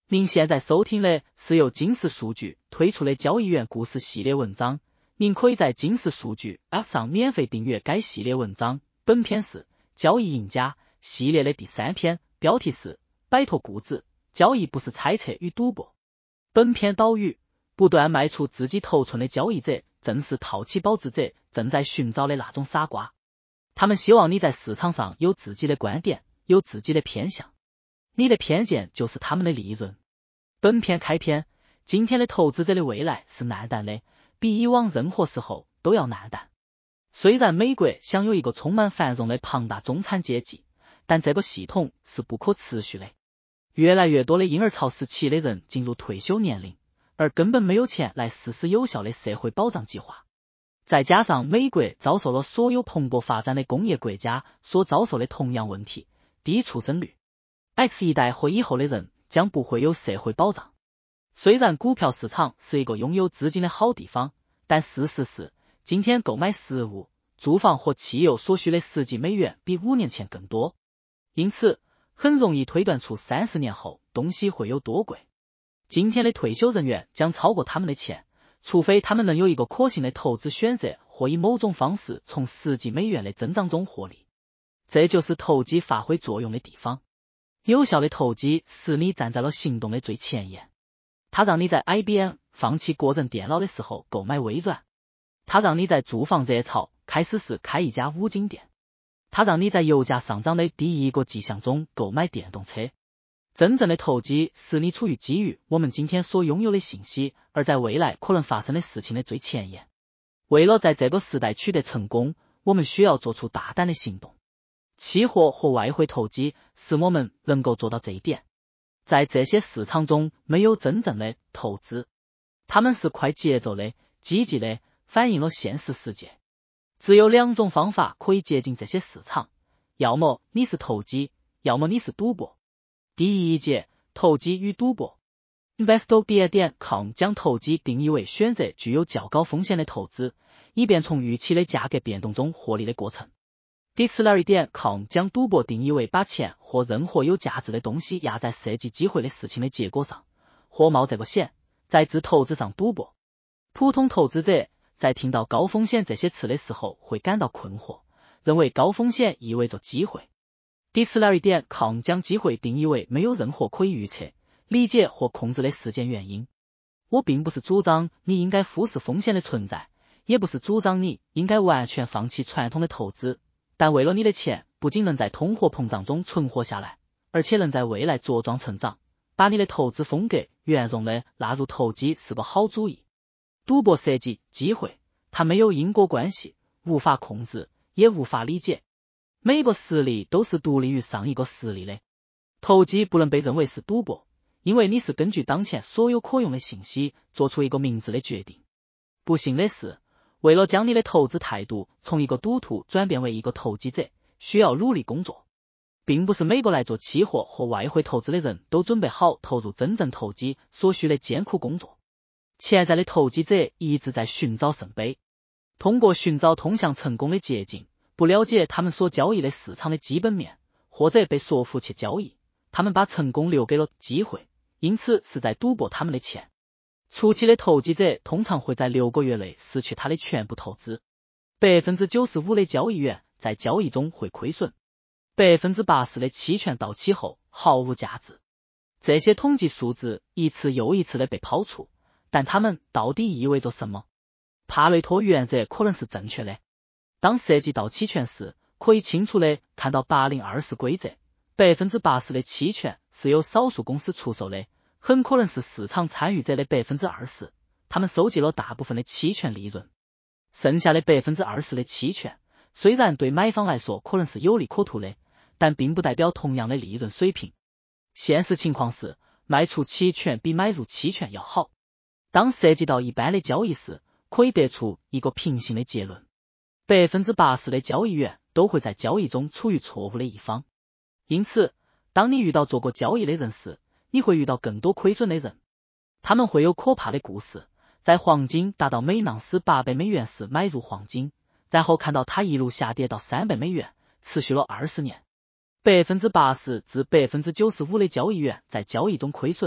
您现在收听的是由金石数据推出的交易员故事系列文章，您可以在金石数据 App 上免费订阅该系列文章。本篇是交易赢家系列的第3篇，标题是摆脱固执，交易不是猜测与赌博。本篇导语：不断卖出自己头寸的交易者，正是套期保值者正在寻找的那种傻瓜。他们希望你在市场上有自己的观点，有自己的偏向。你的偏见就是他们的利润。本篇开篇，今天的投资者的未来是难淡的，比以往任何时候都要难淡。虽然美国享有一个充满繁荣的庞大中产阶级，但这个系统是不可持续的。越来越多的婴儿潮时期的人进入退休年龄，而根本没有钱来实施有效的社会保障计划。再加上美国遭受了所有蓬勃发展的工业国家所遭受的同样问题，低出生率。X 一代和以后的人将不会有社会保障。虽然股票市场是一个拥有资金的好地方，但事实是，今天购买食物、住房和汽油所需的10几美元比5年前更多。因此，很容易推断出30年后东西会有多贵。今天的退休人员将超过他们的钱，除非他们能有一个可信的投资选择，或以某种方式从10几美元的增长中获利。这就是投机发挥作用的地方。有效的投机使你站在了行动的最前沿。它让你在 IBM 放弃个人电脑的时候购买微软。它让你在住房热潮开始时开一家5金店。它让你在油价上涨的第一个迹象中购买电动车。真正的投机使你处于基于我们今天所拥有的信息，而在未来可能发生的事情的最前沿。为了在这个时代取得成功，我们需要做出大胆的行动。期货和外汇投机使我们能够做到这一点。在这些市场中没有真正的投资，他们是快节奏的、积极的，反映了现实世界。只有2种方法可以接近这些市场，要么你是投机，要么你是赌博。第一节，投机与赌博。Investopedia.com 将投机定义为选择具有较高风险的投资，以便从预期的价格变动中获利的过程。Dictionary.com 将赌博定义为把钱或任何有价值的东西压在设计机会的事情的结果上，或冒这个险，在自投资上赌博。普通投资者在听到高风险这些词的时候会感到困惑，认为高风险意味着机会。Dictionary.com 将机会定义为没有任何可以预测、理解或控制的事件原因。我并不是主张你应该忽视风险的存在，也不是主张你应该完全放弃传统的投资。但为了你的钱不仅能在通货膨胀中存活下来，而且能在未来茁壮成长，把你的投资风格圆融的纳入投机是个好主意。赌博设计机会，它没有因果关系，无法控制，也无法理解。每个实例都是独立于上一个实例的。投机不能被认为是赌博，因为你是根据当前所有可用的信息做出一个明智的决定。不幸的是，为了将你的投资态度从一个赌徒转变为一个投机者，需要努力工作。并不是每个来做期货或外汇投资的人都准备好投入真正投机所需的艰苦工作。潜在的投机者一直在寻找圣杯，通过寻找通向成功的捷径，不了解他们所交易的市场的基本面，或者被说服去交易，他们把成功留给了机会，因此是在赌博他们的钱。初期的投机者通常会在6个月内失去他的全部投资。95% 的交易员在交易中会亏损。80% 的期权到期后毫无价值。这些统计数字一次又一次的被抛出，但它们到底意味着什么？帕雷托原则可能是正确的。当涉及到期权时，可以清楚的看到80-20规则。80% 的期权是由少数公司出售的，很可能是市场参与者的 20%， 他们收集了大部分的期权利润。剩下的 20% 的期权，虽然对买方来说可能是有利可图的，但并不代表同样的利润水平。现实情况是，卖出期权比买入期权要好。当涉及到一般的交易时，可以得出一个平行的结论。80% 的交易员都会在交易中处于错误的一方。因此，当你遇到做过交易的人时，你会遇到更多亏损的人。他们会有可怕的故事，在黄金达到每盎司800美元时买入黄金，然后看到它一路下跌到300美元，持续了20年。80%至 95% 的交易员在交易中亏损，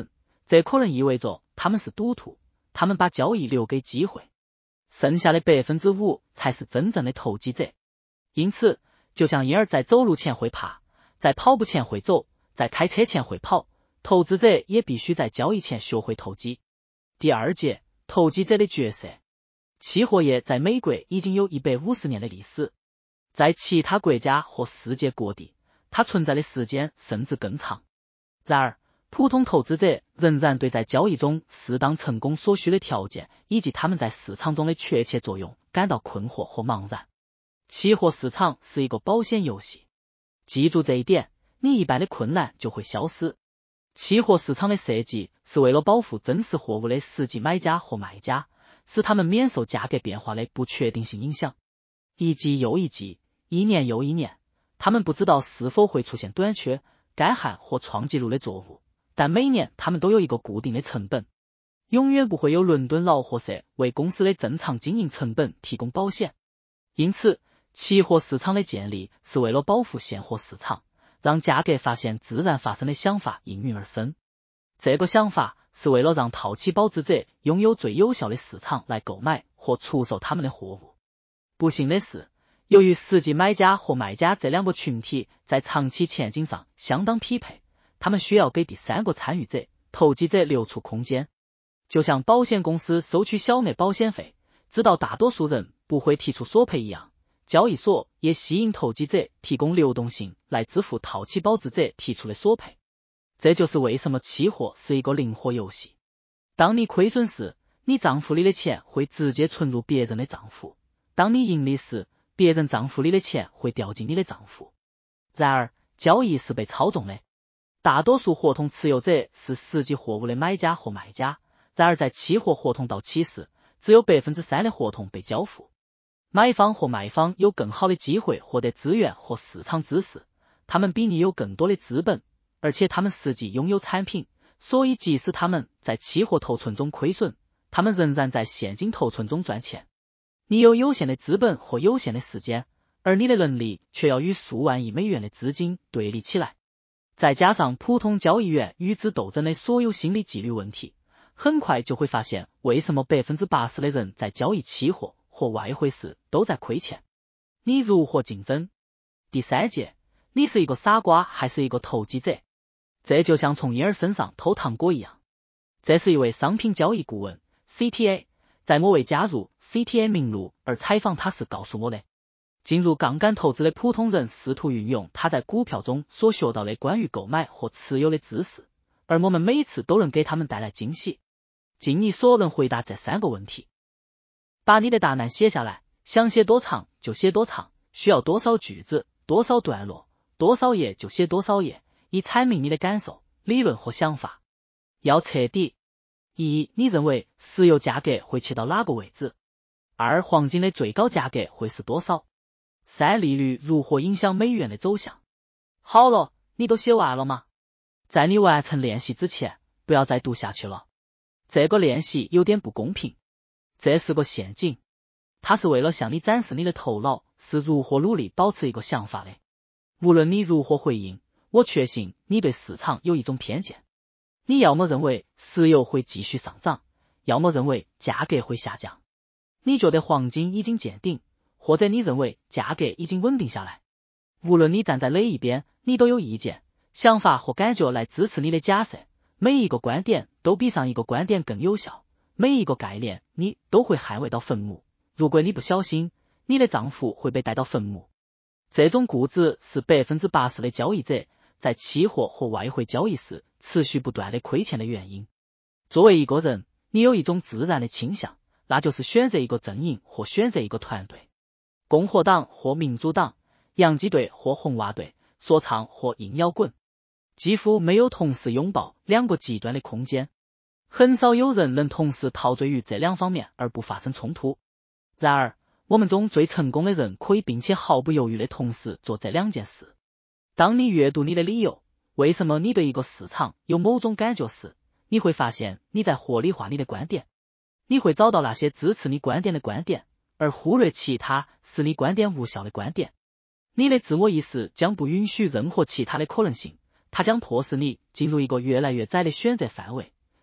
这可能意味着他们是赌徒，他们把交易留给机会，剩下的 5% 才是真正的投机者。因此，就像婴儿在走路前会爬，在跑步前会走，在开车前会跑，投资者也必须在交易前学会投机。第二节，投机者的角色。期货业在美国已经有150年的历史，在其他国家和世界各地，它存在的时间甚至更长。然而，普通投资者仍然对在交易中适当成功所需的条件以及他们在市场中的确切作用感到困惑和茫然。期货市场是一个保险游戏，记住这一点，你一般的困难就会消失。期货市场的设计是为了保护真实货物的实际买家和卖家，使他们免受价格变化的不确定性影响。一季又一季，一年又一年，他们不知道是否会出现短缺、干旱或创纪录的作物，但每年他们都有一个固定的成本。永远不会有伦敦劳合社为公司的正常经营成本提供保险。因此，期货市场的建立是为了保护现货市场，让价格发现自然发生的想法应运而生。这个想法是为了让套期保值者拥有最有效的市场来购买或出售他们的货物。不幸的是，由于实际买家和卖家这两个群体在长期前景上相当匹配，他们需要给第三个参与者、投机者留出空间。就像保险公司收取小额保险费，直到大多数人不会提出索赔一样，交易所也吸引投机者提供流动性来支付套期保值者提出的索赔。这就是为什么期货是一个灵活游戏。当你亏损时，你账户里的钱会直接存入别人的账户；当你盈利时，别人账户里的钱会掉进你的账户。然而，交易是被操纵的。大多数合同持有者是实际货物的买家或卖家，然而在期货合同到期时，只有 3% 的合同被交付。买方或卖方有更好的机会获得资源和市场知识，他们比你有更多的资本，而且他们实际拥有产品，所以即使他们在期货头寸中亏损，他们仍然在现金头寸中赚钱。你有有限的资本和有限的时间，而你的能力却要与数万亿美元的资金对立起来。再加上普通交易员与之斗争的所有心理纪律问题，很快就会发现为什么 80% 的人在交易期货或外汇时都在亏钱。你如何竞争？第三节，你是一个傻瓜还是一个投机者？这就像从婴儿身上偷糖果一样。这是一位商品交易顾问 CTA， 在某位加入 CTA 名录而采访他时告诉我的。进入杠杆投资的普通人试图运用他在股票中所学到的关于购买或持有的知识，而我们每次都能给他们带来惊喜。尽你所能回答这3个问题。把你的答案写下来，想写多长就写多长，需要多少句子、多少段落、多少页就写多少页，以阐明你的感受、理论和想法。要彻底。1. 你认为石油价格会去到哪个位置？ 2. 黄金的最高价格会是多少？ 3. 利率如何影响美元的走向？好了，你都写完了吗？在你完成练习之前，不要再读下去了。这个练习有点不公平，这是个陷阱，它是为了向你展示你的头脑是如何努力保持一个想法的。无论你如何回应，我确信你对市场有一种偏见。你要么认为石油会继续上涨，要么认为价格会下降。你觉得黄金已经见顶，或者你认为价格已经稳定下来。无论你站在哪一边，你都有意见、想法和感觉来支持你的假设。每一个观点都比上一个观点更有效，每一个概念你都会捍卫到坟墓。如果你不小心，你的账户会被带到坟墓。这种固执是 80% 的交易者在期货或外汇交易时持续不断的亏钱的原因。作为一个人，你有一种自然的倾向，那就是选择一个阵营或选择一个团队。共和党或民主党，洋基队或红袜队，说唱或硬摇滚。几乎没有同时拥抱2个极端的空间，很少有人能同时陶醉于这2方面而不发生冲突。然而，我们中最成功的人可以并且毫不犹豫的同时做这2件事。当你阅读你的理由，为什么你对一个市场有某种感觉时，你会发现你在合理化你的观点。你会找到那些支持你观点的观点，而忽略其他使你观点无效的观点。你的自我意识将不允许任何其他的可能性，它将迫使你进入一个越来越窄的选择范围，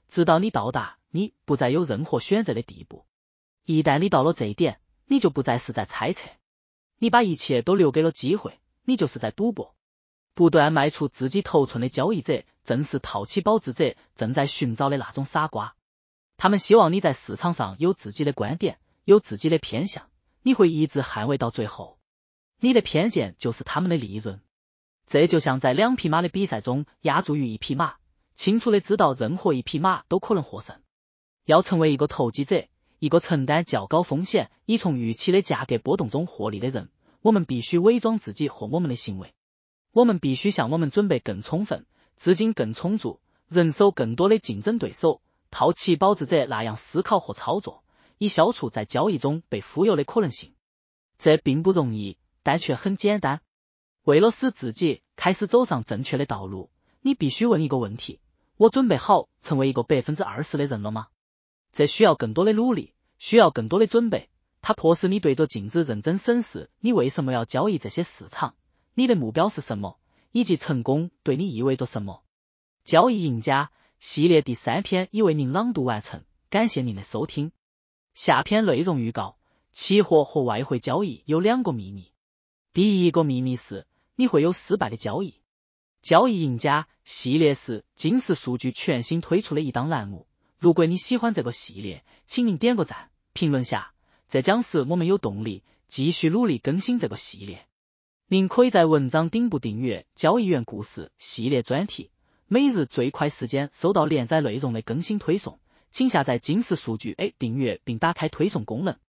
直到你到达你不再有任何选择的地步。一旦你到了这一点，你就不再是在猜测，你把一切都留给了机会，你就是在赌博。不断卖出自己头寸的交易者，正是套期保值者正在寻找的那种傻瓜。他们希望你在市场上有自己的观点，有自己的偏向，你会一直捍卫到最后。你的偏见就是他们的利润。这就像在2匹马的比赛中压注于1匹马，清楚的知道任何1匹马都可能获胜。要成为一个投机者，一个承担较高风险以从预期的价格波动中获利的人，我们必须伪装自己和我们的行为。我们必须向我们准备更充分，资金更充足，人手更多的竞争对手，套期保值者那样思考和操作，以消除在交易中被忽悠的可能性。这并不容易，但却很简单。为了使自己开始走上正确的道路，你必须问一个问题：我准备好成为一个 20% 的人了吗？这需要更多的努力，需要更多的准备，它迫使你对着镜子认真审视你为什么要交易这些市场，你的目标是什么，以及成功对你意味着什么。交易赢家系列第3篇已为您朗读完成，感谢您的收听。下篇内容预告：期货和外汇交易有2个秘密。第一个秘密是，你会有失败的交易。交易赢家系列是金石数据全新推出的一档栏目，如果你喜欢这个系列，请您点个赞，评论下，这将使我们有动力继续努力更新这个系列。您可以在文章顶部订阅交易员故事系列专题，每日最快时间收到连载内容的更新推送，请下载金石数据 A 订阅并打开推送功能。